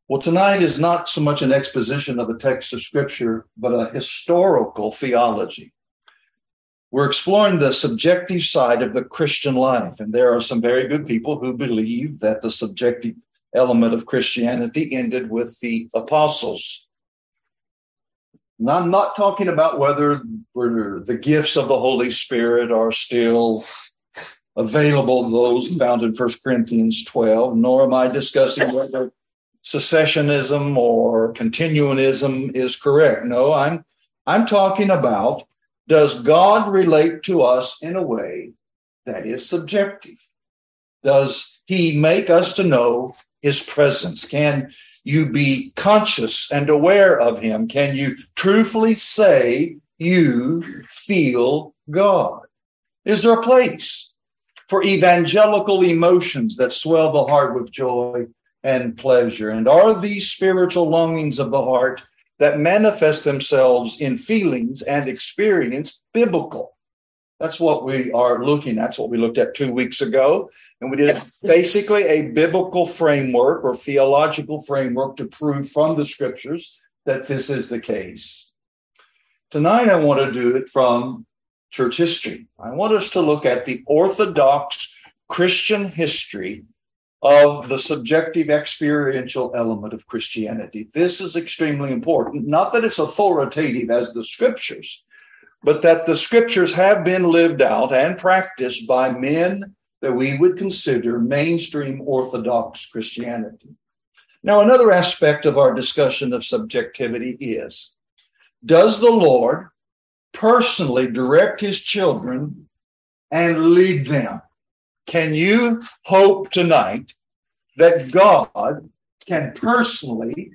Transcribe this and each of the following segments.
Well, tonight is not so much an exposition of a text of Scripture, but a historical theology. We're exploring the subjective side of the Christian life, and there are some very good people who believe that the subjective element of Christianity ended with the apostles. And I'm not talking about whether the gifts of the Holy Spirit are still available, those found in 1 Corinthians 12, nor am I discussing whether cessationism or continuanism is correct. No, I'm talking about, does God relate to us in a way that is subjective? Does he make us to know his presence? Can you be conscious and aware of him? Can you truthfully say you feel God? Is there a place for evangelical emotions that swell the heart with joy and pleasure? And are these spiritual longings of the heart that manifest themselves in feelings and experience biblical? That's what we are looking at. That's what we looked at 2 weeks ago. And we did basically a biblical framework or theological framework to prove from the scriptures that this is the case. Tonight, I want to do it from church history. I want us to look at the Orthodox Christian history of the subjective experiential element of Christianity. This is extremely important. Not that it's authoritative as the scriptures, but that the scriptures have been lived out and practiced by men that we would consider mainstream Orthodox Christianity. Now, another aspect of our discussion of subjectivity is, does the Lord personally direct his children and lead them? Can you hope tonight that God can personally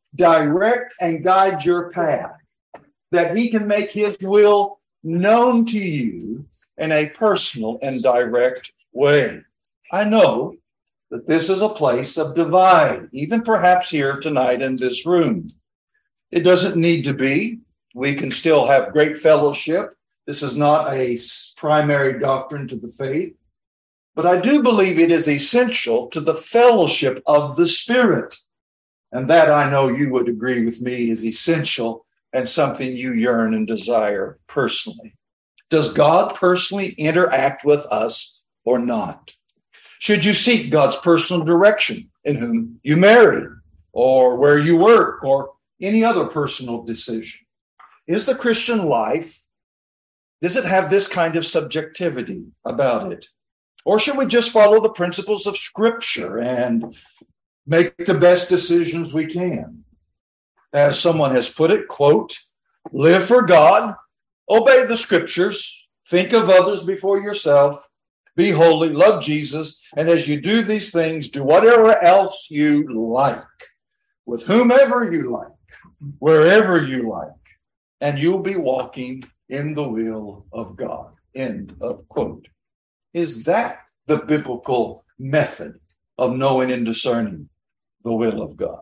direct and guide your path, that he can make his will known to you in a personal and direct way? I know that this is a place of divide, even perhaps here tonight in this room. It doesn't need to be. We can still have great fellowship. This is not a primary doctrine to the faith. But I do believe it is essential to the fellowship of the Spirit. And that, I know you would agree with me, is essential and something you yearn and desire personally. Does God personally interact with us or not? Should you seek God's personal direction in whom you marry or where you work or any other personal decision? Is the Christian life, does it have this kind of subjectivity about it? Or should we just follow the principles of Scripture and make the best decisions we can? As someone has put it, quote, live for God, obey the Scriptures, think of others before yourself, be holy, love Jesus, and as you do these things, do whatever else you like, with whomever you like, wherever you like, and you'll be walking in the will of God. End of quote. Is that the biblical method of knowing and discerning the will of God?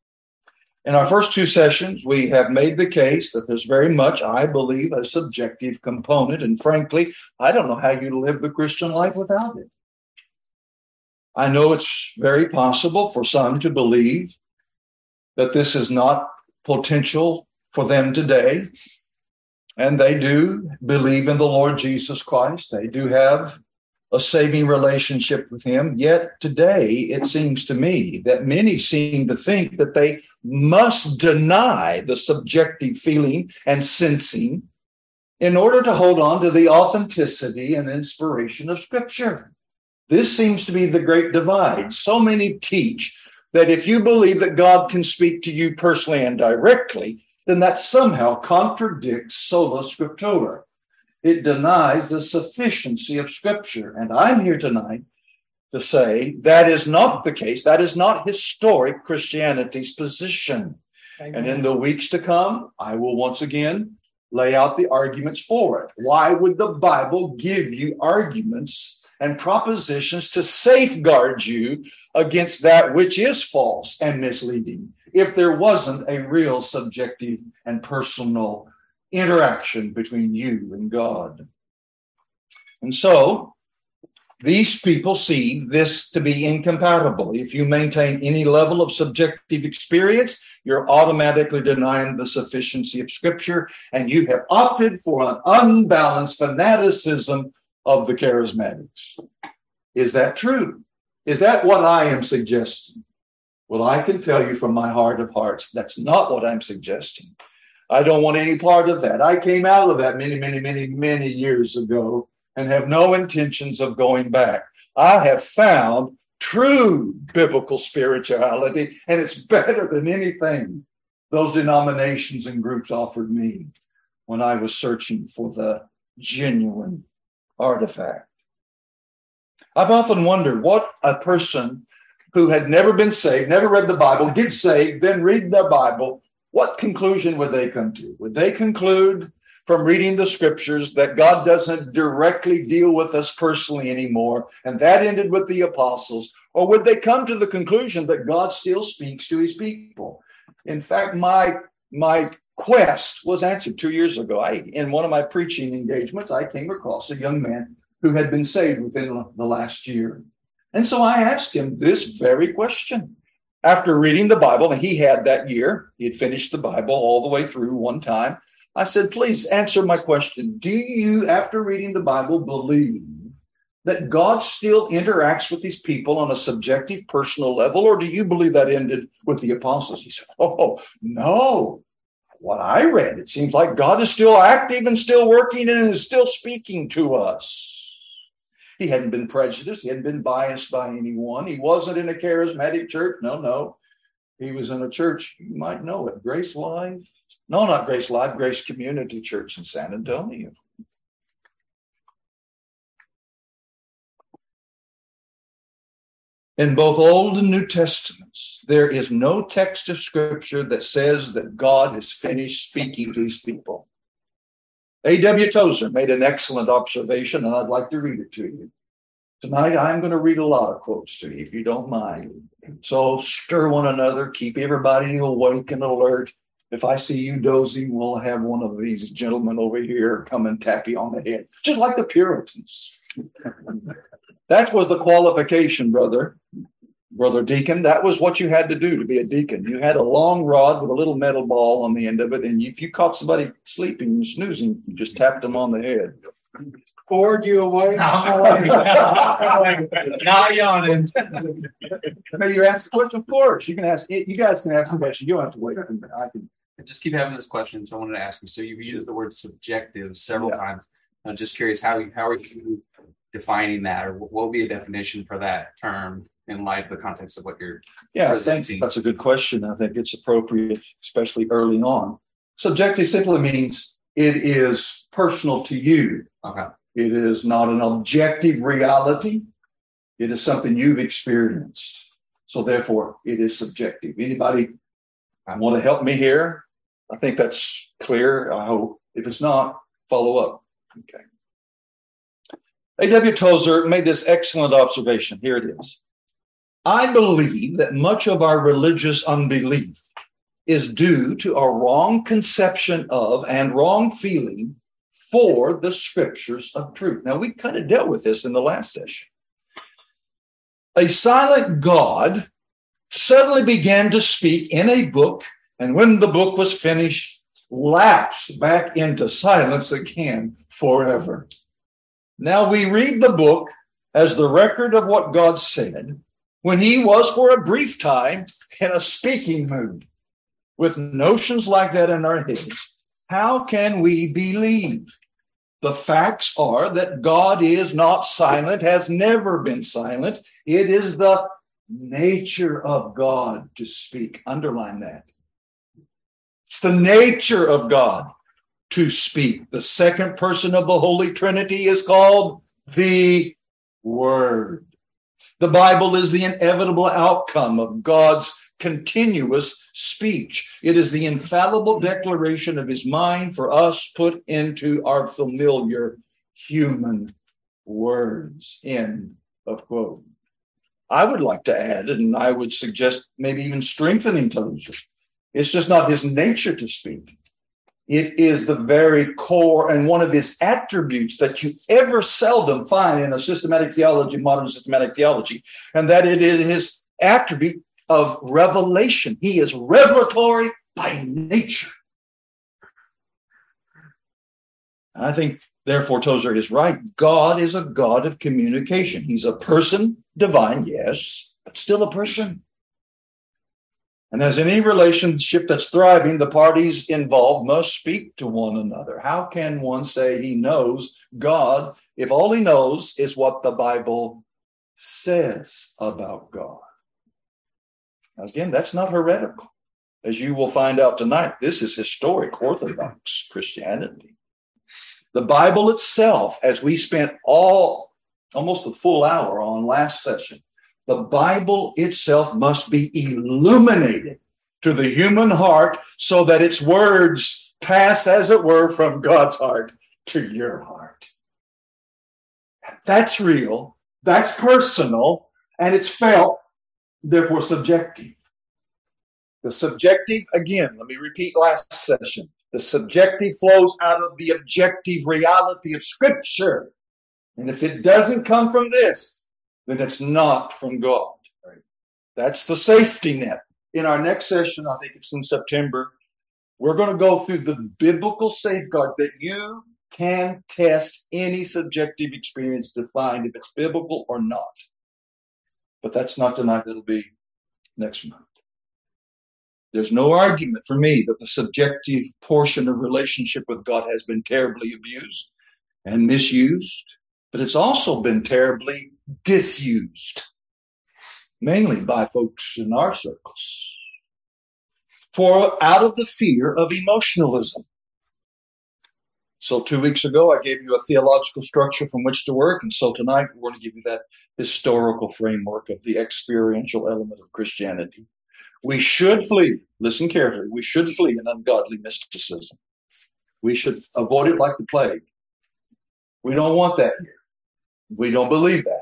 In our first two sessions, we have made the case that there's very much, I believe, a subjective component. And frankly, I don't know how you live the Christian life without it. I know it's very possible for some to believe that this is not potential for them today. And they do believe in the Lord Jesus Christ. They do have a saving relationship with him. Yet today, it seems to me that many seem to think that they must deny the subjective feeling and sensing in order to hold on to the authenticity and inspiration of Scripture. This seems to be the great divide. So many teach that if you believe that God can speak to you personally and directly, then that somehow contradicts sola scriptura. It denies the sufficiency of Scripture. And I'm here tonight to say that is not the case. That is not historic Christianity's position. Amen. And in the weeks to come, I will once again lay out the arguments for it. Why would the Bible give you arguments and propositions to safeguard you against that which is false and misleading if there wasn't a real subjective and personal interaction between you and God? And so These people see this to be incompatible. If you maintain any level of subjective experience, you're automatically denying the sufficiency of Scripture, and you have opted for an unbalanced fanaticism of the charismatics. Is that true? Is that what I am suggesting? Well, I can tell you from my heart of hearts, that's not what I'm suggesting. I don't want any part of that. I came out of that many years ago and have no intentions of going back. I have found true biblical spirituality, and it's better than anything those denominations and groups offered me when I was searching for the genuine artifact. I've often wondered what a person who had never been saved, never read the Bible, gets saved, then read their Bible, what conclusion would they come to? Would they conclude from reading the Scriptures that God doesn't directly deal with us personally anymore, and that ended with the apostles? Or would they come to the conclusion that God still speaks to his people? In fact, my quest was answered 2 years ago. In one of my preaching engagements, I came across a young man who had been saved within the last year. And so I asked him this very question. After reading the Bible, and he had that year, he had finished the Bible all the way through one time. I said, please answer my question. Do you, after reading the Bible, believe that God still interacts with these people on a subjective, personal level, or do you believe that ended with the apostles? He said, oh, no. What I read, it seems like God is still active and still working and is still speaking to us. He hadn't been prejudiced. He hadn't been biased by anyone. He wasn't in a charismatic church. No. He was in a church, you might know it, Grace Live. No, not Grace Live, Grace Community Church in San Antonio. In both Old and New Testaments, there is no text of Scripture that says that God has finished speaking to his people. A.W. Tozer made an excellent observation, and I'd like to read it to you. Tonight, I'm going to read a lot of quotes to you, if you don't mind. So stir one another, keep everybody awake and alert. If I see you dozing, we'll have one of these gentlemen over here come and tap you on the head, just like the Puritans. That was the qualification, brother deacon. That was what you had to do to be a deacon. You had a long rod with a little metal ball on the end of it, and if you caught somebody sleeping and snoozing, you just tapped them on the head. Poured you away. Now yawning. Maybe you ask the question. Of course, you can ask. You guys can ask the question. You don't have to wait. I can. I just keep having this question, so I wanted to ask you. So you've used the word subjective several times. I'm just curious how are you defining that, or what will be a definition for that term in light of the context of what you're presenting? That's a good question. I think it's appropriate, especially early on. Subjective simply means it is personal to you. Okay. It is not an objective reality. It is something you've experienced. So therefore, it is subjective. Anybody want to help me here? I think that's clear. I hope. If it's not, follow up. Okay. A.W. Tozer made this excellent observation. Here it is. I believe that much of our religious unbelief is due to a wrong conception of and wrong feeling for the Scriptures of truth. Now, we kind of dealt with this in the last session. A silent God suddenly began to speak in a book, and when the book was finished, lapsed back into silence again forever. Now we read the book as the record of what God said when he was for a brief time in a speaking mood. With notions like that in our heads, how can we believe? The facts are that God is not silent, has never been silent. It is the nature of God to speak. Underline that. It's the nature of God to speak. The second person of the Holy Trinity is called the Word. The Bible is the inevitable outcome of God's continuous speech. It is the infallible declaration of his mind for us put into our familiar human words. End of quote. I would like to add, and I would suggest maybe even strengthening Tozer. It's just not his nature to speak. It is the very core and one of his attributes that you ever seldom find in a systematic theology, modern systematic theology, and that it is his attribute of revelation. He is revelatory by nature. I think, therefore, Tozer is right. God is a God of communication. He's a person, divine, yes, but still a person. And as in any relationship that's thriving, the parties involved must speak to one another. How can one say he knows God if all he knows is what the Bible says about God? Again, that's not heretical. As you will find out tonight, this is historic Orthodox Christianity. The Bible itself, as we spent almost a full hour on last session, the Bible itself must be illuminated to the human heart so that its words pass, as it were, from God's heart to your heart. That's real, that's personal, and it's felt, therefore subjective. The subjective, again, let me repeat last session, the subjective flows out of the objective reality of Scripture. And if it doesn't come from this, then it's not from God. Right? That's the safety net. In our next session, I think it's in September, we're going to go through the biblical safeguards that you can test any subjective experience to find if it's biblical or not. But that's not tonight. That'll be next month. There's no argument for me that the subjective portion of relationship with God has been terribly abused and misused, but it's also been terribly disused, mainly by folks in our circles, for out of the fear of emotionalism. So 2 weeks ago, I gave you a theological structure from which to work, and so tonight we're going to give you that historical framework of the experiential element of Christianity. We should flee, listen carefully, we should flee an ungodly mysticism. We should avoid it like the plague. We don't want that here. We don't believe that.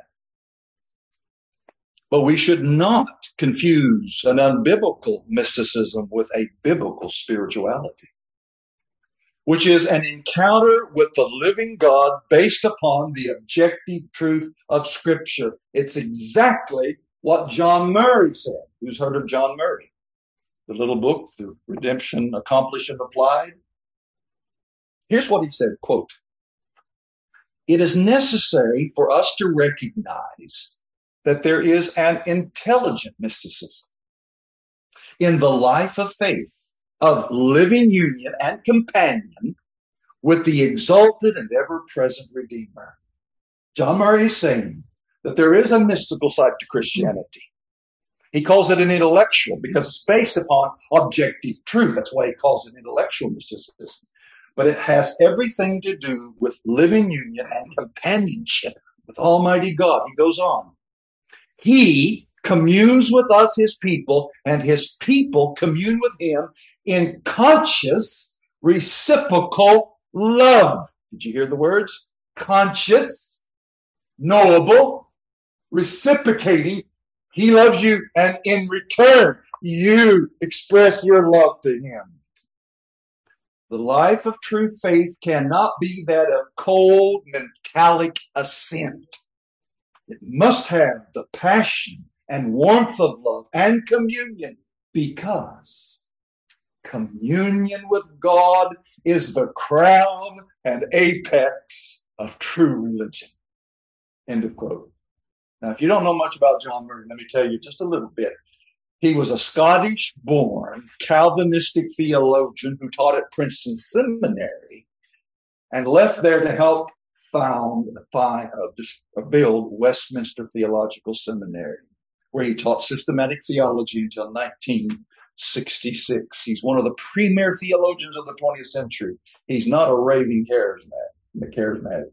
But we should not confuse an unbiblical mysticism with a biblical spirituality, which is an encounter with the living God based upon the objective truth of Scripture. It's exactly what John Murray said. Who's heard of John Murray? The little book, The Redemption Accomplished and Applied. Here's what he said, quote, "It is necessary for us to recognize that there is an intelligent mysticism in the life of faith of living union and companion with the exalted and ever-present Redeemer." John Murray is saying that there is a mystical side to Christianity. He calls it an intellectual because it's based upon objective truth. That's why he calls it intellectual mysticism. But it has everything to do with living union and companionship with Almighty God. He goes on. He communes with us, his people, and his people commune with him in conscious, reciprocal love. Did you hear the words? Conscious, knowable, reciprocating. He loves you, and in return, you express your love to him. The life of true faith cannot be that of cold, metallic assent. It must have the passion and warmth of love and communion, because communion with God is the crown and apex of true religion. End of quote. Now, if you don't know much about John Murray, let me tell you just a little bit. He was a Scottish-born Calvinistic theologian who taught at Princeton Seminary and left there to help build Westminster Theological Seminary, where he taught systematic theology until 1966. He's one of the premier theologians of the 20th century. He's not a raving charismatic.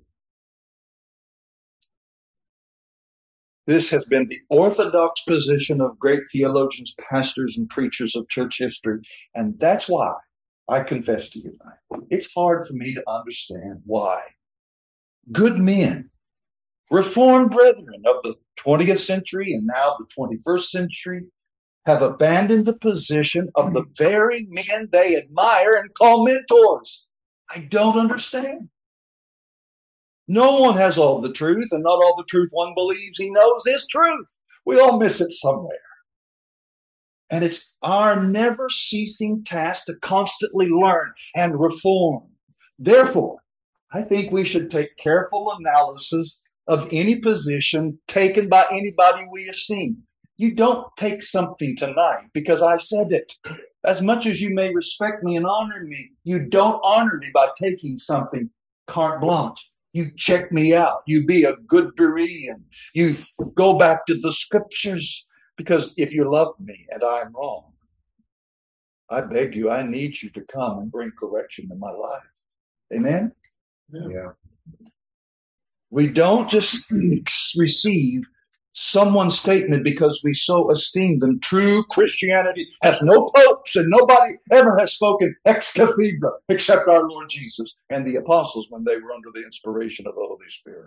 This has been the orthodox position of great theologians, pastors, and preachers of church history. And that's why I confess to you tonight, it's hard for me to understand why good men, Reformed brethren of the 20th century and now the 21st century, have abandoned the position of the very men they admire and call mentors. I don't understand. No one has all the truth, and not all the truth one believes he knows is truth. We all miss it somewhere. And it's our never ceasing task to constantly learn and reform. Therefore, I think we should take careful analysis of any position taken by anybody we esteem. You don't take something tonight because I said it. As much as you may respect me and honor me, you don't honor me by taking something carte blanche. You check me out. You be a good Berean. You go back to the scriptures, because if you love me and I'm wrong, I beg you, I need you to come and bring correction to my life. Amen? Yeah. We don't just receive someone's statement because we so esteem them. True Christianity has no popes, and nobody ever has spoken ex cathedra except our Lord Jesus and the apostles when they were under the inspiration of the Holy Spirit.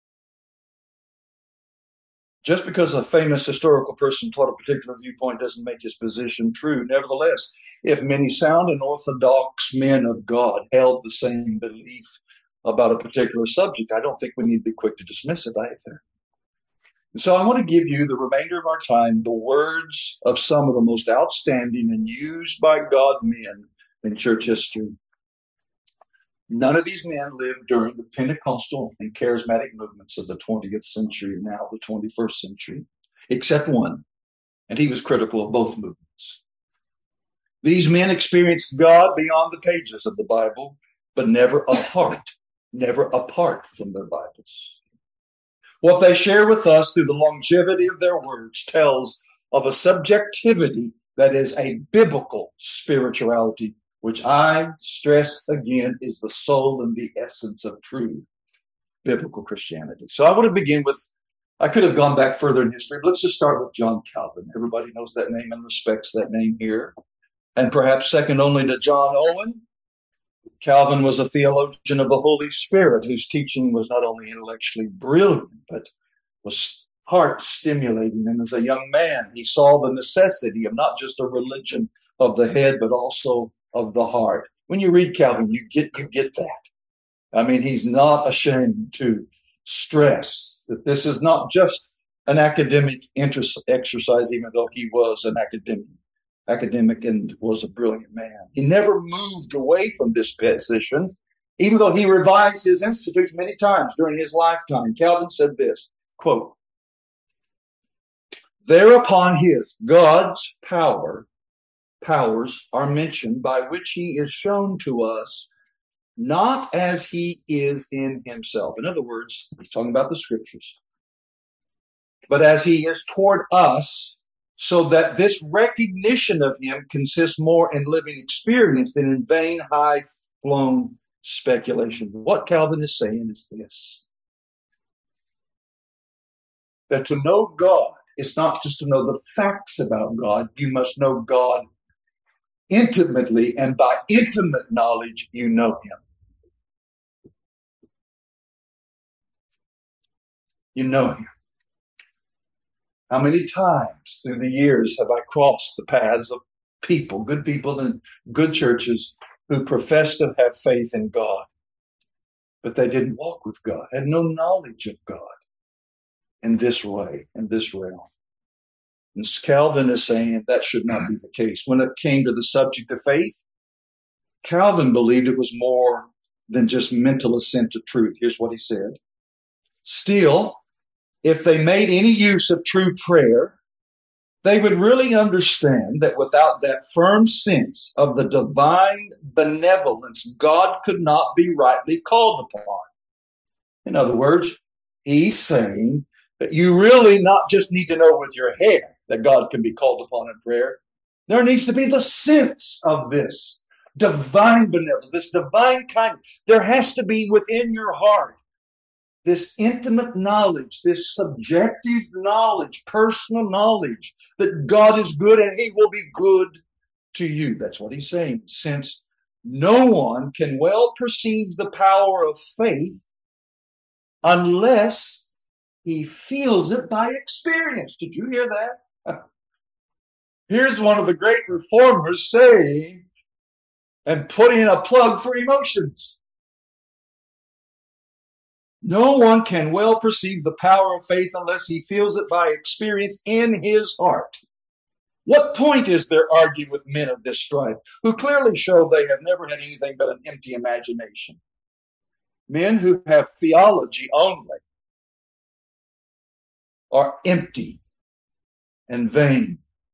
Just because a famous historical person taught a particular viewpoint doesn't make his position true. Nevertheless, if many sound and orthodox men of God held the same belief about a particular subject, I don't think we need to be quick to dismiss it either. And so I want to give you the remainder of our time the words of some of the most outstanding and used by God men in church history. None of these men lived during the Pentecostal and charismatic movements of the 20th century, now the 21st century, except one, and he was critical of both movements. These men experienced God beyond the pages of the Bible, but never apart from their Bibles. What they share with us through the longevity of their words tells of a subjectivity that is a biblical spirituality, which I stress again is the soul and the essence of true biblical Christianity. So I want to begin with, I could have gone back further in history, but let's just start with John Calvin. Everybody knows that name and respects that name here. And perhaps second only to John Owen, Calvin was a theologian of the Holy Spirit whose teaching was not only intellectually brilliant, but was heart stimulating. And as a young man, he saw the necessity of not just a religion of the head, but also of the heart. When you read Calvin, you get that. I mean, he's not ashamed to stress that this is not just an academic exercise, even though he was an academic and was a brilliant man. He never moved away from this position, even though he revised his institutes many times during his lifetime. Calvin said this, quote, "Thereupon God's powers are mentioned, by which he is shown to us, not as he is in himself." In other words, he's talking about the scriptures, but as he is toward us, so that this recognition of him consists more in living experience than in vain, high-flown speculation. What Calvin is saying is this, that to know God is not just to know the facts about God. You must know God intimately, and by intimate knowledge, you know him. You know him. How many times through the years have I crossed the paths of people in good churches who profess to have faith in God, but they didn't walk with God, had no knowledge of God in this way, in this realm. And Calvin is saying that should not be the case. When it came to the subject of faith, Calvin believed it was more than just mental assent to truth. Here's what he said. Still, if they made any use of true prayer, they would really understand that without that firm sense of the divine benevolence, God could not be rightly called upon. In other words, he's saying that you really not just need to know with your head that God can be called upon in prayer. There needs to be the sense of this divine benevolence, this divine kindness. There has to be within your heart this intimate knowledge, this subjective knowledge, personal knowledge that God is good and he will be good to you. That's what he's saying. Since no one can well perceive the power of faith unless he feels it by experience. Did you hear that? Here's one of the great reformers saying and putting a plug for emotions. No one can well perceive the power of faith unless he feels it by experience in his heart. What point is there arguing with men of this stripe who clearly show they have never had anything but an empty imagination? Men who have theology only are empty and vain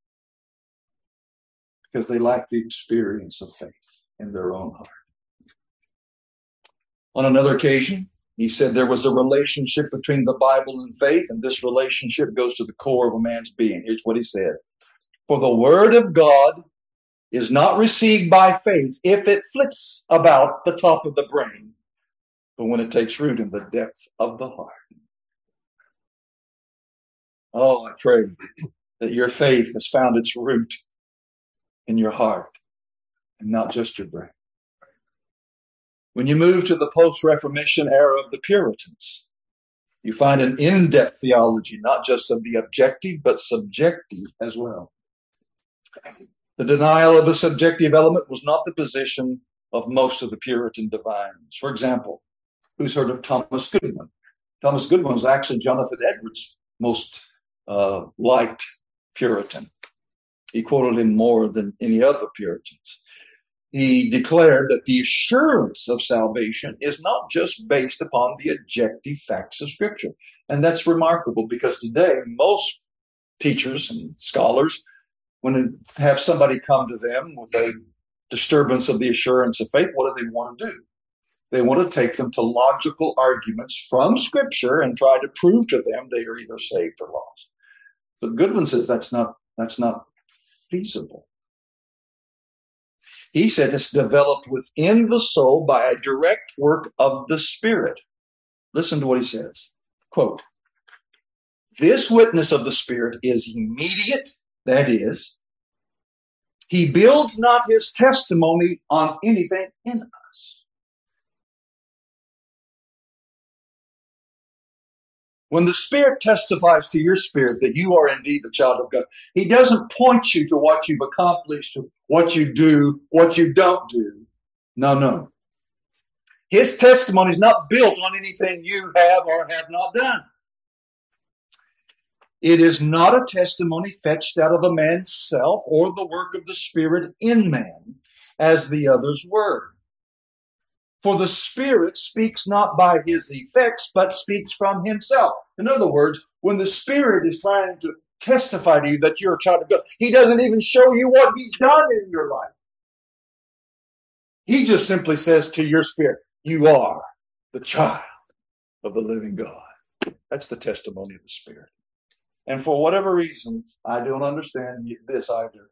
because they lack the experience of faith in their own heart. On another occasion, he said there was a relationship between the Bible and faith, and this relationship goes to the core of a man's being. Here's what he said. For the word of God is not received by faith if it flits about the top of the brain, but when it takes root in the depth of the heart. Oh, I pray that your faith has found its root in your heart and not just your brain. When you move to the post-Reformation era of the Puritans, you find an in-depth theology, not just of the objective, but subjective as well. The denial of the subjective element was not the position of most of the Puritan divines. For example, who's heard of Thomas Goodwin? Thomas Goodwin was actually Jonathan Edwards' most liked Puritan. He quoted him more than any other Puritans. He declared that the assurance of salvation is not just based upon the objective facts of Scripture. And that's remarkable because today most teachers and scholars, when they have somebody come to them with a disturbance of the assurance of faith, what do they want to do? They want to take them to logical arguments from Scripture and try to prove to them they are either saved or lost. But Goodwin says that's not feasible. He said it's developed within the soul by a direct work of the Spirit. Listen to what he says. Quote, this witness of the Spirit is immediate, that is, he builds not his testimony on anything in us. When the Spirit testifies to your spirit that you are indeed the child of God, he doesn't point you to what you've accomplished, to what you do, what you don't do. No. His testimony is not built on anything you have or have not done. It is not a testimony fetched out of a man's self or the work of the Spirit in man, as the others were. For the Spirit speaks not by his effects, but speaks from himself. In other words, when the Spirit is trying to testify to you that you're a child of God, he doesn't even show you what he's done in your life. He just simply says to your spirit, you are the child of the living God. That's the testimony of the Spirit. And for whatever reason, I don't understand this either,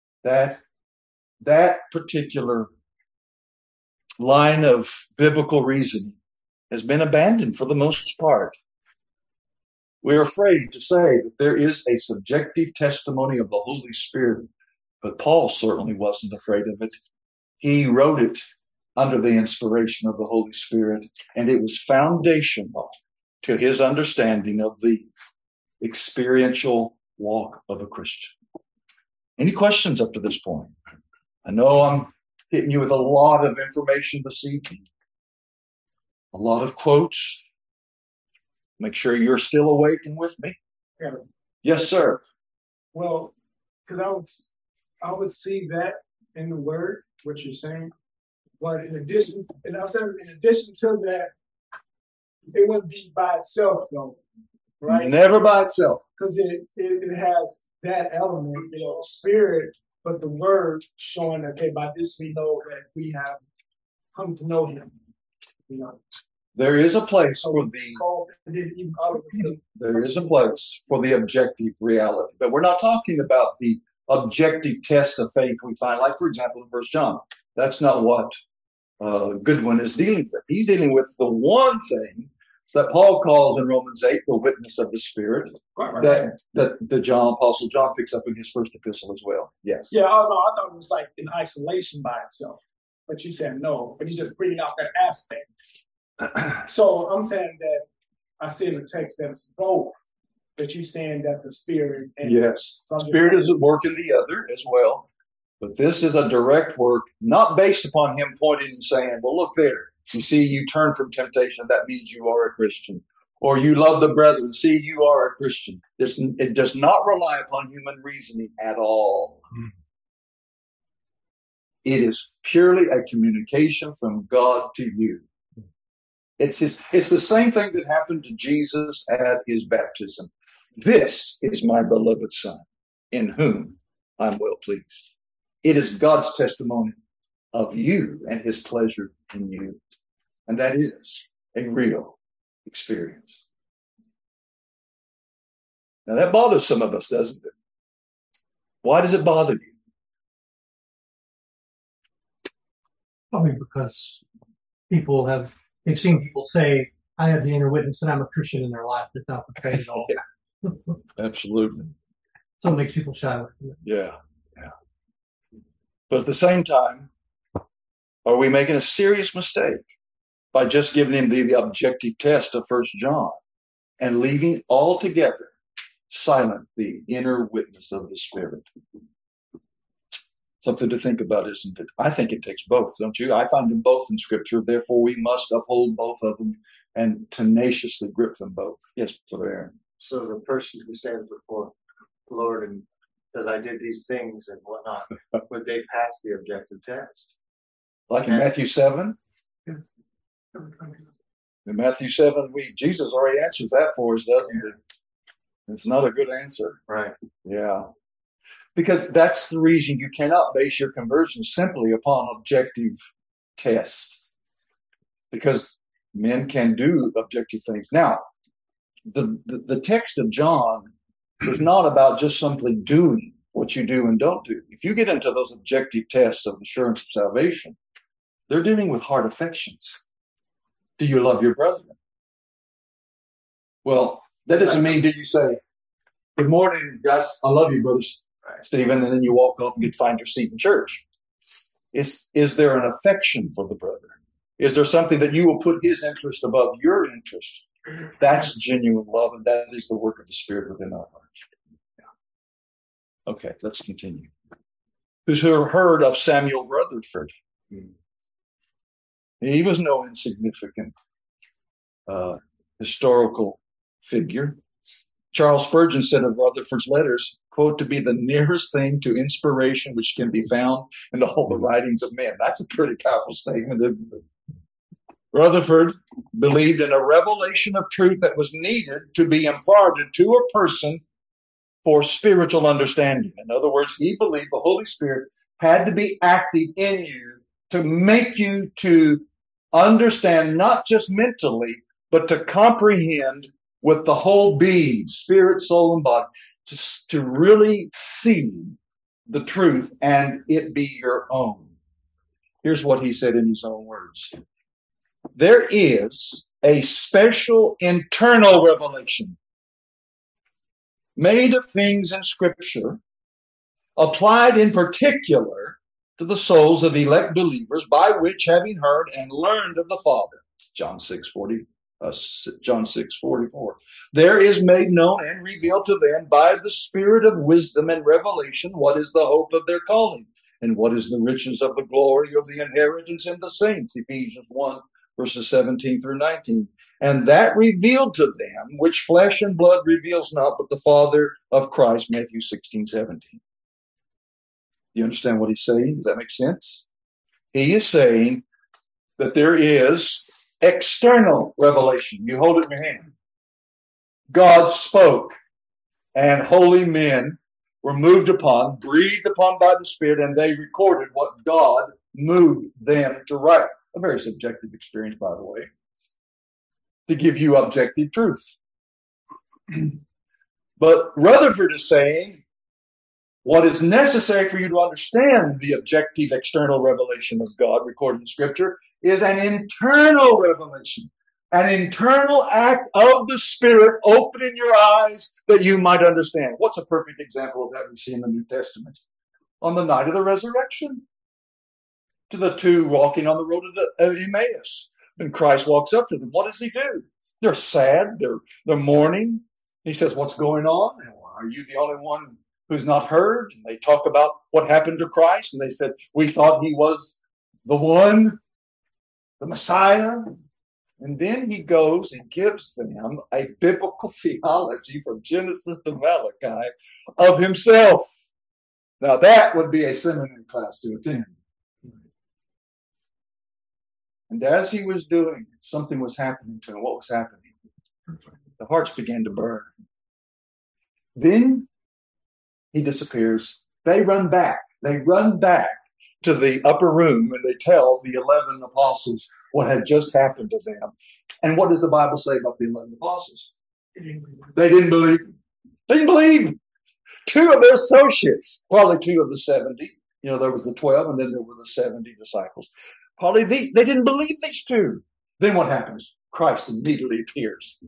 that particular line of biblical reasoning has been abandoned for the most part. We're afraid to say that there is a subjective testimony of the Holy Spirit, but Paul certainly wasn't afraid of it. He wrote it under the inspiration of the Holy Spirit, and it was foundational to his understanding of the experiential walk of a Christian. Any questions up to this point? I know I'm hitting you with a lot of information this evening, a lot of quotes. Make sure you're still awake and with me. Yeah. Yes, sir. Well, because I would see that in the word, what you're saying. But in addition to that, it wouldn't be by itself though, right? Never by itself. Because it has that element, spirit, but the word showing that, okay, by this we know that we have come to know him. There is a place for the objective reality, but we're not talking about the objective test of faith we find, like for example in 1 John. That's not what Goodwin is dealing with. He's dealing with the one thing that Paul calls in Romans 8 the witness of the Spirit, that the Apostle John picks up in his first epistle as well. Yes. Yeah, I thought it was like in isolation by itself, but you said no. But you just bring out that aspect. So I'm saying that I see in the text that it's both. But you're saying that the Spirit. And yes, Spirit is at work in the other as well. But this is a direct work, not based upon him pointing and saying, well, look there. You see, you turn from temptation. That means you are a Christian. Or you love the brethren. See, you are a Christian. It does not rely upon human reasoning at all. It is purely a communication from God to you. It's the same thing that happened to Jesus at his baptism. This is my beloved Son, in whom I'm well pleased. It is God's testimony of you and his pleasure in you. And that is a real experience. Now that bothers some of us, doesn't it? Why does it bother you? Probably because they've seen people say, I have the inner witness and I'm a Christian in their life. That's not the case at all. Yeah. Absolutely. So it makes people shy away from it. Yeah. But at the same time, are we making a serious mistake by just giving him the objective test of 1 John and leaving altogether silent the inner witness of the Spirit? Something to think about, isn't it? I think it takes both, don't you? I find them both in Scripture. Therefore, we must uphold both of them and tenaciously grip them both. Yes, Brother Aaron. So the person who stands before the Lord and says, I did these things and whatnot, would they pass the objective test? Like in Matthew 7? In Matthew 7, Jesus already answers that for us, doesn't he? It's not a good answer. Right. Yeah. Because that's the reason you cannot base your conversion simply upon objective tests. Because men can do objective things. Now, the text of John is not about just simply doing what you do and don't do. If you get into those objective tests of assurance of salvation, they're dealing with heart affections. Do you love your brethren? Well, that doesn't mean, do you say, good morning, guys, I love you, Brother Stephen, and then you walk off and find your seat in church. Is there an affection for the brother? Is there something that you will put his interest above your interest? That's genuine love, and that is the work of the Spirit within our hearts. Yeah. Okay, let's continue. Who's heard of Samuel Rutherford? He was no insignificant historical figure. Charles Spurgeon said of Rutherford's letters, quote, to be the nearest thing to inspiration which can be found in all the writings of men. That's a pretty powerful statement, isn't it? Rutherford believed in a revelation of truth that was needed to be imparted to a person for spiritual understanding. In other words, he believed the Holy Spirit had to be active in you to make you to understand, not just mentally, but to comprehend with the whole being, spirit, soul, and body, to really see the truth and it be your own. Here's what he said in his own words. There is a special internal revelation made of things in Scripture, applied in particular to the souls of elect believers, by which, having heard and learned of the Father, John 6:44, there is made known and revealed to them by the Spirit of wisdom and revelation what is the hope of their calling, and what is the riches of the glory of the inheritance in the saints, Ephesians 1, verses 17 through 19. And that revealed to them, which flesh and blood reveals not, but the Father of Christ, Matthew 16:17. Do you understand what he's saying? Does that make sense? He is saying that there is external revelation. You hold it in your hand. God spoke, and holy men were moved upon, breathed upon by the Spirit, and they recorded what God moved them to write. A very subjective experience, by the way, to give you objective truth. But Rutherford is saying what is necessary for you to understand the objective external revelation of God recorded in Scripture is an internal revelation, an internal act of the Spirit opening your eyes that you might understand. What's a perfect example of that we see in the New Testament? On the night of the resurrection, to the two walking on the road of Emmaus. And Christ walks up to them. What does he do? They're sad. They're mourning. He says, what's going on? Are you the only one who's not heard? And they talk about what happened to Christ. And they said, we thought he was the one, the Messiah. And then he goes and gives them a biblical theology from Genesis to Malachi of himself. Now that would be a seminary class to attend. And as he was doing it, something was happening to him. What was happening? The hearts began to burn. Then he disappears. They run back. They run back to the upper room and they tell the 11 apostles what had just happened to them. And what does the Bible say about the 11 apostles? They didn't believe. They didn't believe. 2 of their associates, probably 2 of the 70. You know, there was the 12 and then there were the 70 disciples. Probably they didn't believe these 2. Then what happens? Christ immediately appears.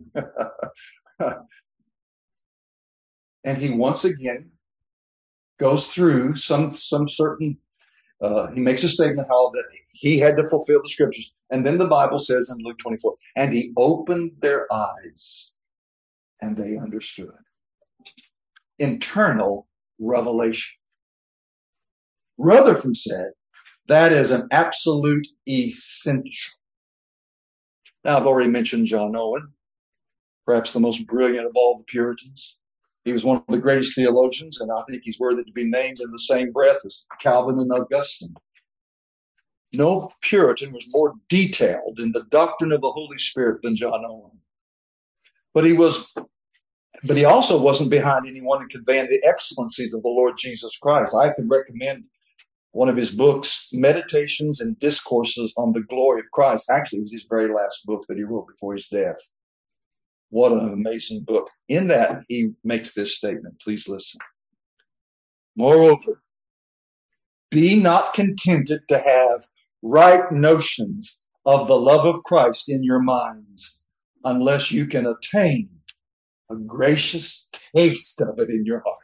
And he once again goes through some certain, he makes a statement how that he had to fulfill the scriptures. And then the Bible says in Luke 24, and he opened their eyes and they understood. Internal revelation. Rutherford said that is an absolute essential. Now, I've already mentioned John Owen, perhaps the most brilliant of all the Puritans. He was one of the greatest theologians, and I think he's worthy to be named in the same breath as Calvin and Augustine. No Puritan was more detailed in the doctrine of the Holy Spirit than John Owen. But he also wasn't behind anyone in conveying the excellencies of the Lord Jesus Christ. I could recommend one of his books, Meditations and Discourses on the Glory of Christ. Actually, it was his very last book that he wrote before his death. What an amazing book. In that, he makes this statement. Please listen. Moreover, be not contented to have right notions of the love of Christ in your minds, unless you can attain a gracious taste of it in your hearts.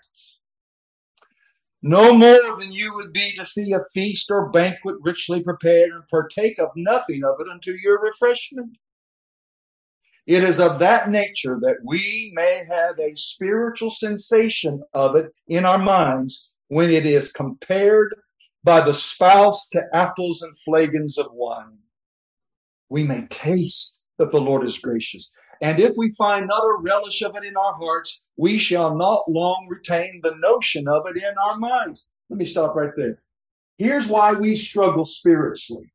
No more than you would be to see a feast or banquet richly prepared and partake of nothing of it unto your refreshment. It is of that nature that we may have a spiritual sensation of it in our minds when it is compared by the spouse to apples and flagons of wine. We may taste that the Lord is gracious. And if we find not a relish of it in our hearts, we shall not long retain the notion of it in our minds. Let me stop right there. Here's why we struggle spiritually.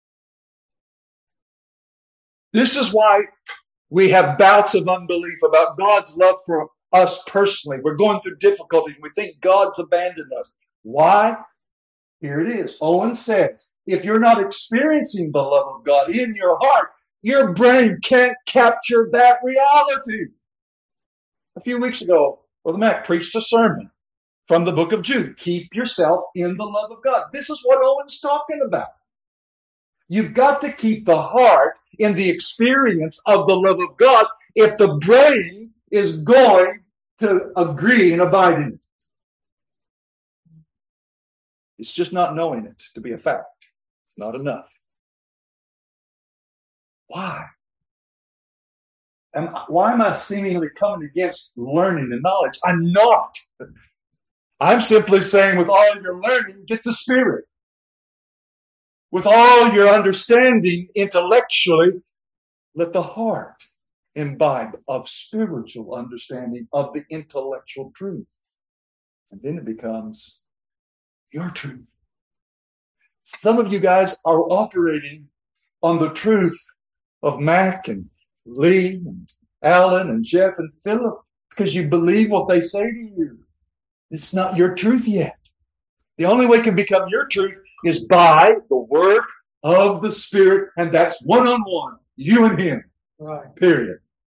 This is why we have bouts of unbelief about God's love for us personally. We're going through difficulties. We think God's abandoned us. Why? Here it is. Owen says, if you're not experiencing the love of God in your heart, your brain can't capture that reality. A few weeks ago, Brother Mac preached a sermon from the book of Jude. Keep yourself in the love of God. This is what Owen's talking about. You've got to keep the heart in the experience of the love of God if the brain is going to agree and abide in it. It's just not knowing it to be a fact. It's not enough. Why? Why am I seemingly coming against learning and knowledge? I'm not. I'm simply saying with all your learning, get the Spirit. With all your understanding intellectually, let the heart imbibe of spiritual understanding of the intellectual truth. And then it becomes your truth. Some of you guys are operating on the truth of Mac and Lee and Alan and Jeff and Philip because you believe what they say to you. It's not your truth yet. The only way it can become your truth is by the work of the Spirit, and that's one-on-one, you and him. Right. Period.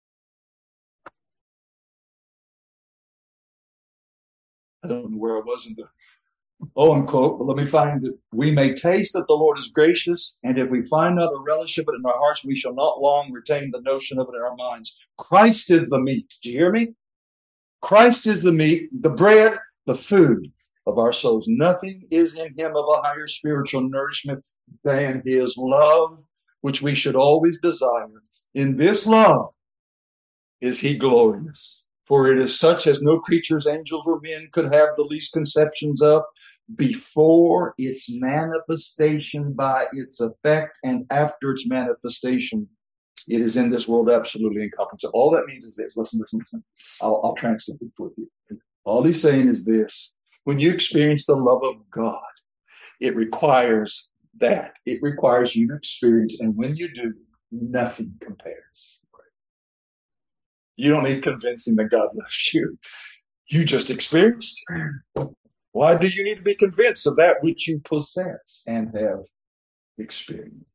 I don't know where I was in the Owen quote, but let me find it. We may taste that the Lord is gracious, and if we find not a relish of it in our hearts, we shall not long retain the notion of it in our minds. Christ is the meat. Do you hear me? Christ is the meat, the bread, the food of our souls. Nothing is in him of a higher spiritual nourishment than his love, which we should always desire. In this love is he glorious. For it is such as no creatures, angels, or men could have the least conceptions of before its manifestation by its effect, and after its manifestation, it is in this world absolutely incomprehensible. All that means is this. Listen. I'll translate it for you. All he's saying is this. When you experience the love of God, it requires that. It requires you to experience, and when you do, nothing compares. You don't need convincing that God loves you. You just experienced. Why do you need to be convinced of that which you possess and have experienced?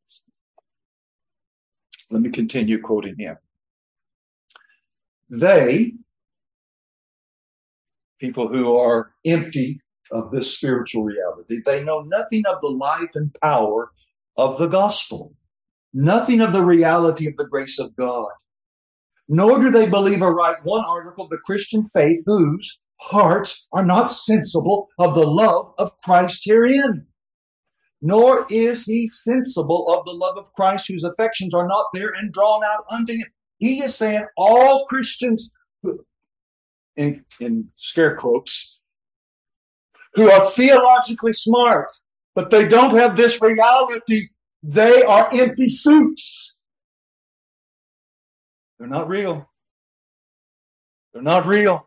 Let me continue quoting him. They, people who are empty of this spiritual reality, they know nothing of the life and power of the gospel, nothing of the reality of the grace of God. Nor do they believe or write one article of the Christian faith whose hearts are not sensible of the love of Christ herein. Nor is he sensible of the love of Christ whose affections are not there and drawn out unto him. He is saying all Christians, in scare quotes, who are theologically smart, but they don't have this reality, they are empty suits. They're not real. They're not real.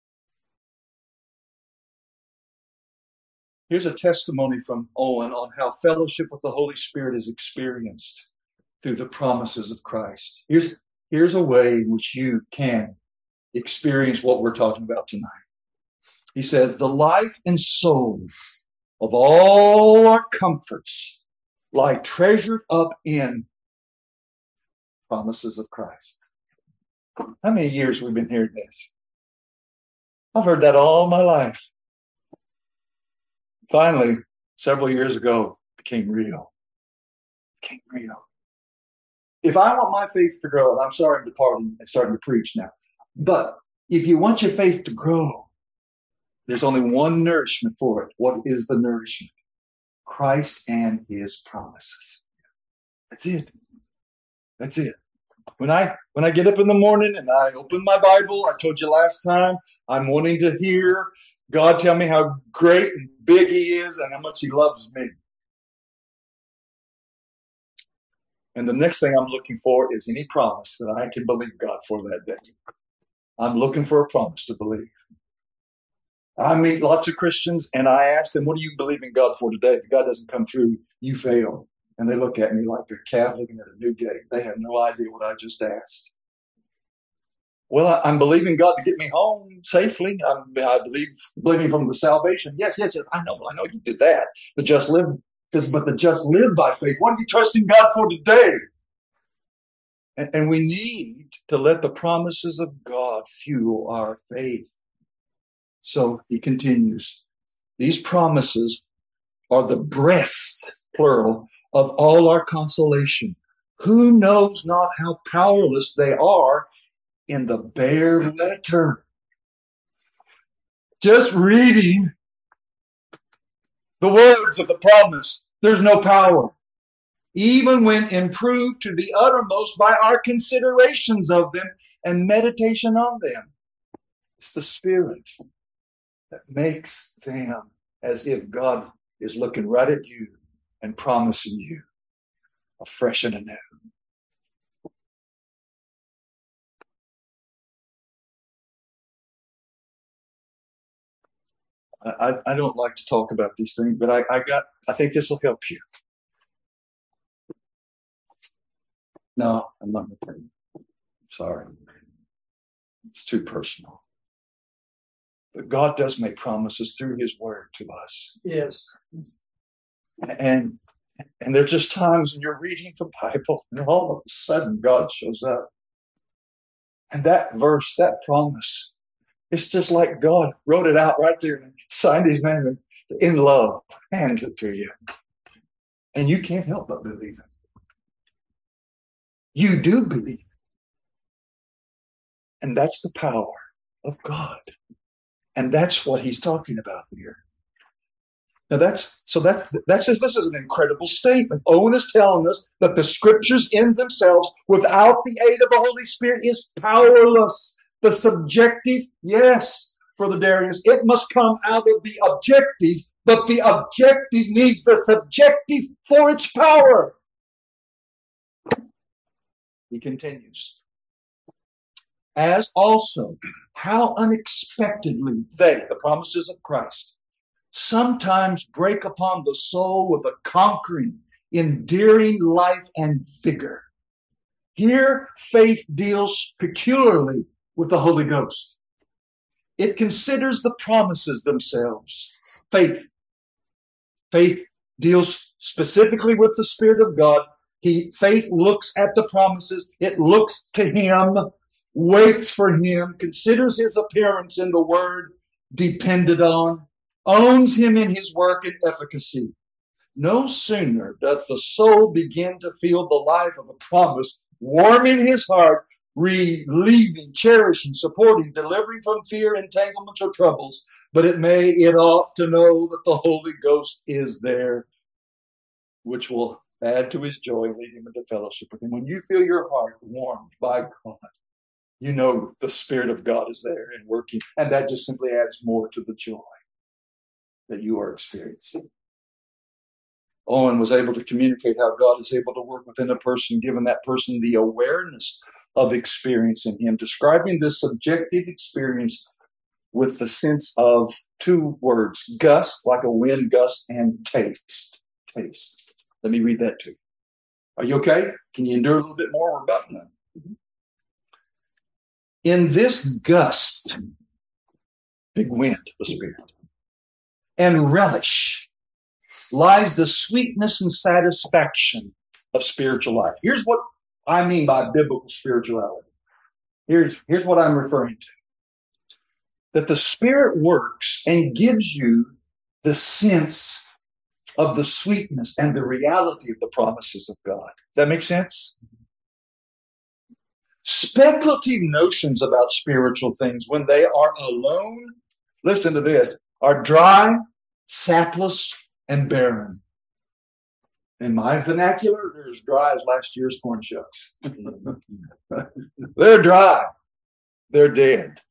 Here's a testimony from Owen on how fellowship with the Holy Spirit is experienced through the promises of Christ. Here's a way in which you can experience what we're talking about tonight. He says, the life and soul of all our comforts lie treasured up in promises of Christ. How many years we've been hearing this? I've heard that all my life. Finally, several years ago, it became real. If I want my faith to grow, and I'm sorry I'm departing and starting to preach now, but if you want your faith to grow, there's only one nourishment for it. What is the nourishment? Christ and his promises. That's it. When I get up in the morning and I open my Bible, I told you last time, I'm wanting to hear God tell me how great and big he is and how much he loves me. And the next thing I'm looking for is any promise that I can believe God for that day. I'm looking for a promise to believe. I meet lots of Christians and I ask them, what do you believe in God for today? If God doesn't come through, you fail. And they look at me like a cat looking at a new gate. They have no idea what I just asked. Well, I'm believing God to get me home safely. I believing from the salvation. Yes. I know you did that. But the just live by faith. What are you trusting God for today? And we need to let the promises of God fuel our faith. So he continues. These promises are the breasts, plural, of all our consolation. Who knows not how powerless they are in the bare letter? Just reading the words of the promise, there's no power. Even when improved to the uttermost by our considerations of them and meditation on them. It's the Spirit that makes them as if God is looking right at you and promising you afresh and anew. I don't like to talk about these things, but I think this will help you. No, I'm not going to. Sorry. It's too personal. But God does make promises through his word to us. Yes. And there's just times when you're reading the Bible and all of a sudden God shows up. And that verse, that promise, it's just like God wrote it out right there and signed his name in love, hands it to you. And you can't help but believe it. You do believe it. And that's the power of God. And that's what he's talking about here. Now this is an incredible statement. Owen is telling us that the scriptures in themselves, without the aid of the Holy Spirit, is powerless. The subjective, yes, Brother Darius, it must come out of the objective, but the objective needs the subjective for its power. He continues. As also, how unexpectedly they, the promises of Christ, sometimes break upon the soul with a conquering, endearing life and vigor. Here, faith deals peculiarly with the Holy Ghost. It considers the promises themselves. Faith deals specifically with the Spirit of God. Faith looks at the promises. It looks to Him, waits for Him, considers His appearance in the Word, depended on, owns Him in His work and efficacy. No sooner doth the soul begin to feel the life of a promise warming his heart, relieving, cherishing, supporting, delivering from fear, entanglements, or troubles, but it ought to know that the Holy Ghost is there, which will add to his joy, lead him into fellowship with Him. When you feel your heart warmed by God, you know the Spirit of God is there and working, and that just simply adds more to the joy that you are experiencing. Owen was able to communicate how God is able to work within a person, giving that person the awareness of experiencing Him, describing this subjective experience with the sense of two words, gust, like a wind gust, and taste. Taste. Let me read that to you. Are you okay? Can you endure a little bit more? We're about done. In this gust, big wind, the Spirit, and relish, lies the sweetness and satisfaction of spiritual life. Here's what I mean by biblical spirituality. Here's what I'm referring to. That the Spirit works and gives you the sense of the sweetness and the reality of the promises of God. Does that make sense? Speculative notions about spiritual things, when they are alone, listen to this, are dry, sapless, and barren. In my vernacular, they're as dry as last year's corn shucks. They're dry. They're dead.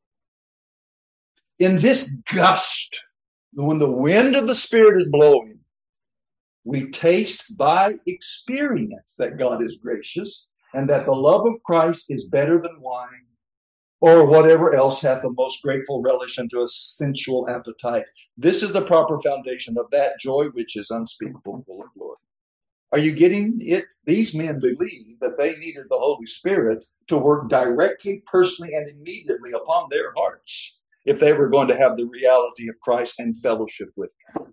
In this gust, when the wind of the Spirit is blowing, we taste by experience that God is gracious and that the love of Christ is better than wine or whatever else hath the most grateful relish unto a sensual appetite. This is the proper foundation of that joy which is unspeakable and full of glory. Are you getting it? These men believed that they needed the Holy Spirit to work directly, personally, and immediately upon their hearts if they were going to have the reality of Christ and fellowship with Him.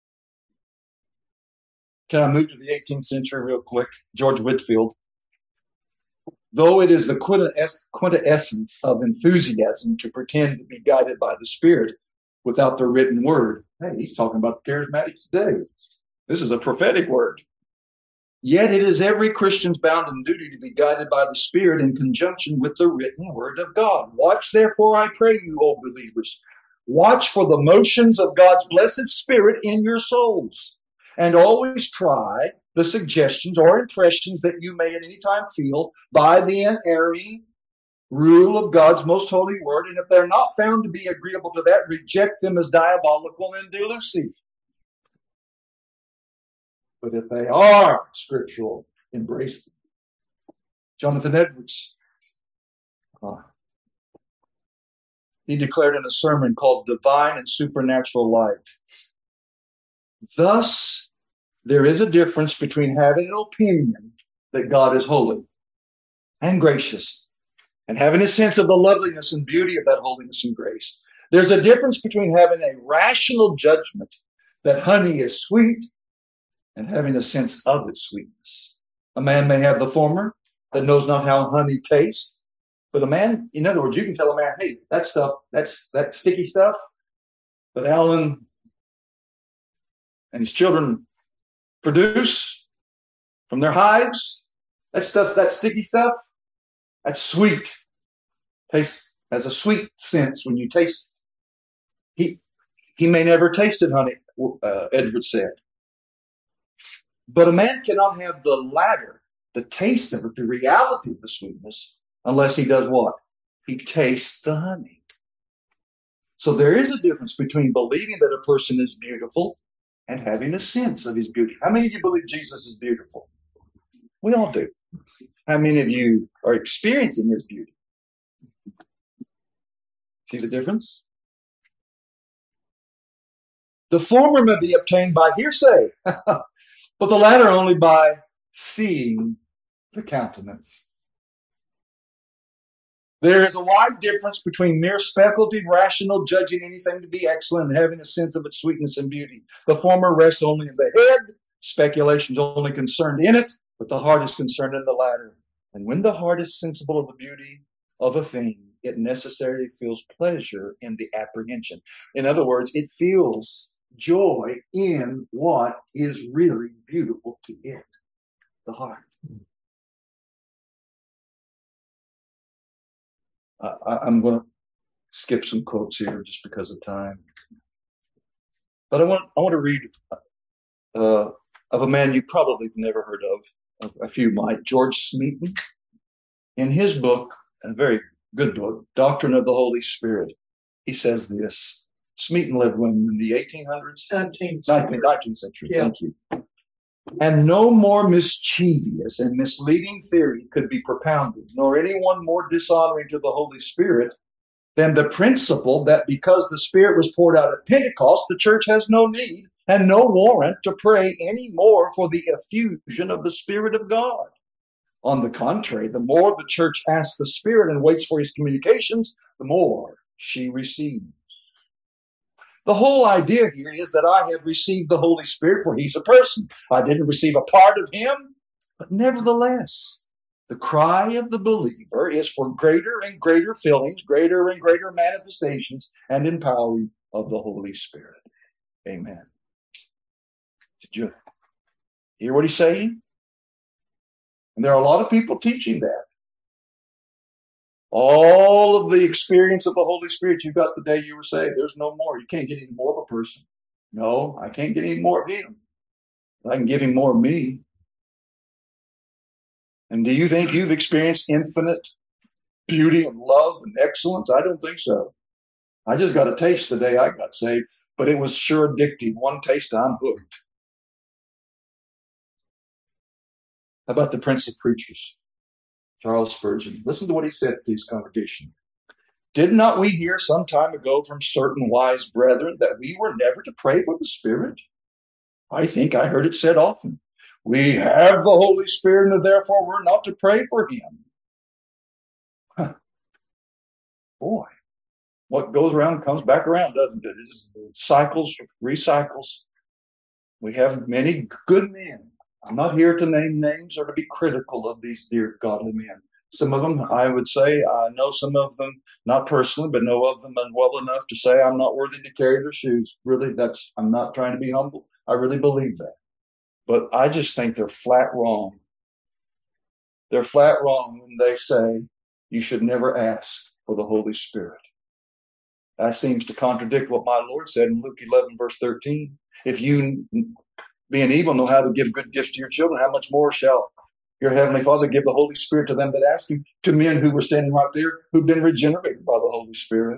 Can I move to the 18th century real quick? George Whitefield. Though it is the quintessence of enthusiasm to pretend to be guided by the Spirit without the written word. Hey, he's talking about the charismatics today. This is a prophetic word. Yet it is every Christian's bounden duty to be guided by the Spirit in conjunction with the written word of God. Watch, therefore, I pray you, O believers. Watch for the motions of God's blessed Spirit in your souls. And always try the suggestions or impressions that you may at any time feel by the unerring rule of God's most holy word. And if they're not found to be agreeable to that, reject them as diabolical and delusive. But if they are scriptural, embrace them. Jonathan Edwards, he declared in a sermon called Divine and Supernatural Light. Thus, there is a difference between having an opinion that God is holy and gracious and having a sense of the loveliness and beauty of that holiness and grace. There's a difference between having a rational judgment that honey is sweet and having a sense of its sweetness. A man may have the former that knows not how honey tastes, but a man, in other words, you can tell a man, hey, that stuff, that sticky stuff that Alan and his children produce from their hives, that stuff, that sticky stuff, that's sweet. Tastes has a sweet sense when you taste it. He may never tasted honey, Edward said. But a man cannot have the latter, the taste of it, the reality of the sweetness, unless he does what? He tastes the honey. So there is a difference between believing that a person is beautiful and having a sense of his beauty. How many of you believe Jesus is beautiful? We all do. How many of you are experiencing his beauty? See the difference? The former may be obtained by hearsay, but the latter only by seeing the countenance. There is a wide difference between mere speculative, rational, judging anything to be excellent and having a sense of its sweetness and beauty. The former rests only in the head, speculation is only concerned in it, but the heart is concerned in the latter. And when the heart is sensible of the beauty of a thing, it necessarily feels pleasure in the apprehension. In other words, it feels joy in what is really beautiful to it, the heart. I'm going to skip some quotes here just because of time. But I want to read of a man you probably have never heard of. A few might. George Smeaton. In his book, a very good book, Doctrine of the Holy Spirit, he says this. Smeaton lived when? In the 1800s? 19th century. Yeah. Thank you. And no more mischievous and misleading theory could be propounded, nor any one more dishonoring to the Holy Spirit than the principle that because the Spirit was poured out at Pentecost, the church has no need and no warrant to pray any more for the effusion of the Spirit of God. On the contrary, the more the church asks the Spirit and waits for his communications, the more she receives. The whole idea here is that I have received the Holy Spirit, for he's a person. I didn't receive a part of him, but nevertheless, the cry of the believer is for greater and greater fillings, greater and greater manifestations and empowering of the Holy Spirit. Amen. Did you hear what he's saying? And there are a lot of people teaching that. All of the experience of the Holy Spirit you got the day you were saved, there's no more. You can't get any more of a person. No, I can't get any more of him. I can give him more of me. And do you think you've experienced infinite beauty and love and excellence? I don't think so. I just got a taste the day I got saved, but it was sure addictive. One taste, I'm hooked. How about the Prince of Preachers? Charles Spurgeon. Listen to what he said to his congregation. Did not we hear some time ago from certain wise brethren that we were never to pray for the Spirit? I think I heard it said often. We have the Holy Spirit and therefore we're not to pray for him. Huh. Boy, what goes around comes back around, doesn't it? It just cycles, recycles. We have many good men. I'm not here to name names or to be critical of these dear godly men. Some of them, I would say, I know some of them, not personally, but know of them well enough to say I'm not worthy to carry their shoes. Really, I'm not trying to be humble. I really believe that. But I just think they're flat wrong. They're flat wrong when they say you should never ask for the Holy Spirit. That seems to contradict what my Lord said in Luke 11, verse 13. If you, being evil, know how to give good gifts to your children, how much more shall your Heavenly Father give the Holy Spirit to them that ask him, to men who were standing right there, who've been regenerated by the Holy Spirit.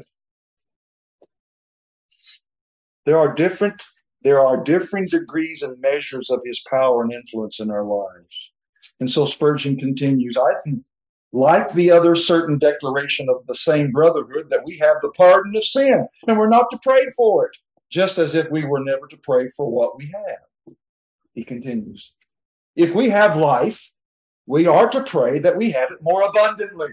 There are different degrees and measures of his power and influence in our lives. And so Spurgeon continues, I think, like the other certain declaration of the same brotherhood, that we have the pardon of sin, and we're not to pray for it, just as if we were never to pray for what we have. He continues, if we have life, we are to pray that we have it more abundantly.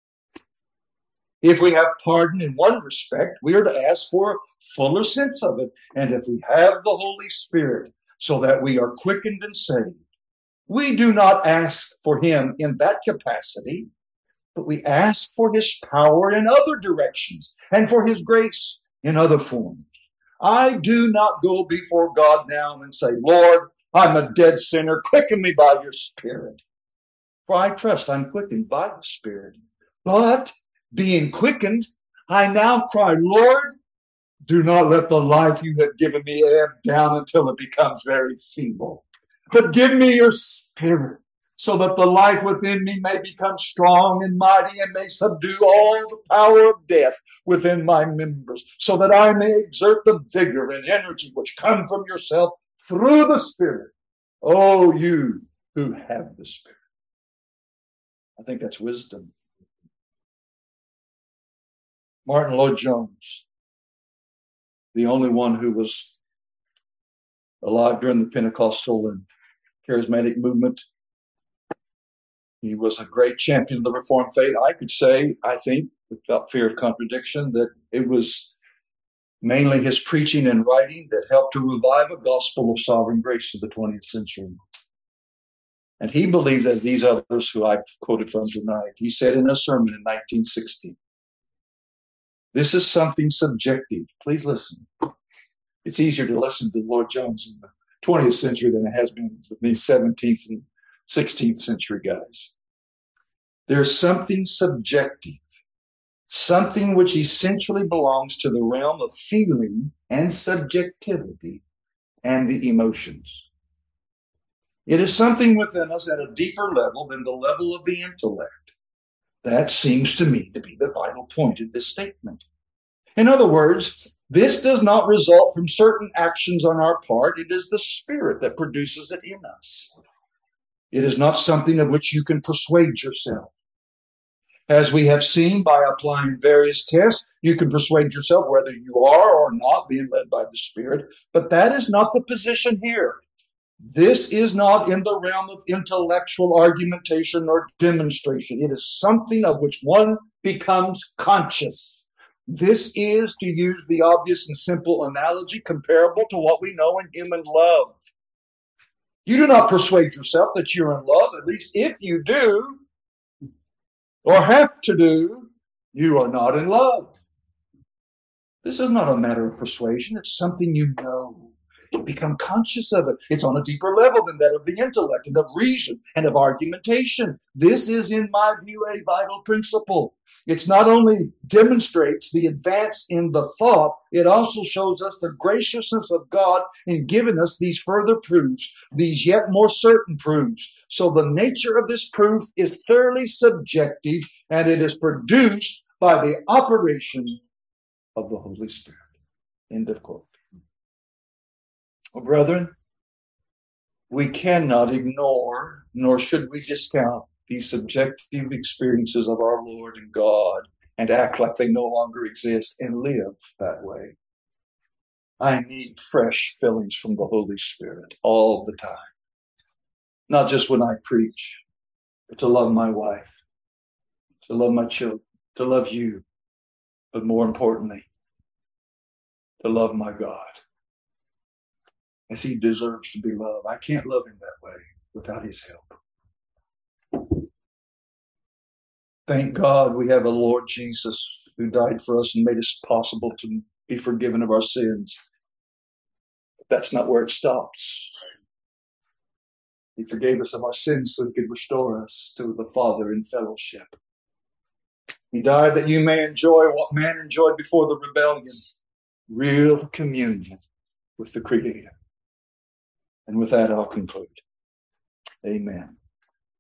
If we have pardon in one respect, we are to ask for a fuller sense of it. And if we have the Holy Spirit so that we are quickened and saved, we do not ask for him in that capacity, but we ask for his power in other directions and for his grace in other forms. I do not go before God now and say, Lord, I'm a dead sinner. Quicken me by your Spirit. For I trust I'm quickened by the Spirit. But being quickened, I now cry, Lord, do not let the life you have given me ebb down until it becomes very feeble. But give me your Spirit so that the life within me may become strong and mighty and may subdue all the power of death within my members, so that I may exert the vigor and energy which come from yourself through the Spirit. Oh, you who have the Spirit. I think that's wisdom. Martin Lloyd-Jones, the only one who was alive during the Pentecostal and charismatic movement. He was a great champion of the Reformed faith. I could say, I think, without fear of contradiction, that it was mainly his preaching and writing that helped to revive a gospel of sovereign grace of the 20th century. And he believed, as these others who I've quoted from tonight, he said in a sermon in 1960, this is something subjective. Please listen. It's easier to listen to Lloyd-Jones in the 20th century than it has been with these 17th and 16th century guys. There's something subjective, something which essentially belongs to the realm of feeling and subjectivity and the emotions. It is something within us at a deeper level than the level of the intellect. That seems to me to be the vital point of this statement. In other words, this does not result from certain actions on our part. It is the Spirit that produces it in us. It is not something of which you can persuade yourself. As we have seen by applying various tests, you can persuade yourself whether you are or not being led by the Spirit, but that is not the position here. This is not in the realm of intellectual argumentation or demonstration. It is something of which one becomes conscious. This is, to use the obvious and simple analogy, comparable to what we know in human love. You do not persuade yourself that you're in love, at least if you do, or have to do, you are not in love. This is not a matter of persuasion. It's something you know. You become conscious of it. It's on a deeper level than that of the intellect and of reason and of argumentation. This is, in my view, a vital principle. It's not only demonstrates the advance in the thought, it also shows us the graciousness of God in giving us these further proofs, these yet more certain proofs. So the nature of this proof is thoroughly subjective, and it is produced by the operation of the Holy Spirit. End of quote. Well, brethren, we cannot ignore, nor should we discount these subjective experiences of our Lord and God and act like they no longer exist and live that way. I need fresh fillings from the Holy Spirit all the time. Not just when I preach, but to love my wife, to love my children, to love you, but more importantly, to love my God, as he deserves to be loved. I can't love him that way without his help. Thank God we have a Lord Jesus who died for us and made it possible to be forgiven of our sins. But that's not where it stops. He forgave us of our sins so he could restore us to the Father in fellowship. He died that you may enjoy what man enjoyed before the rebellion, real communion with the Creator. And with that, I'll conclude. Amen.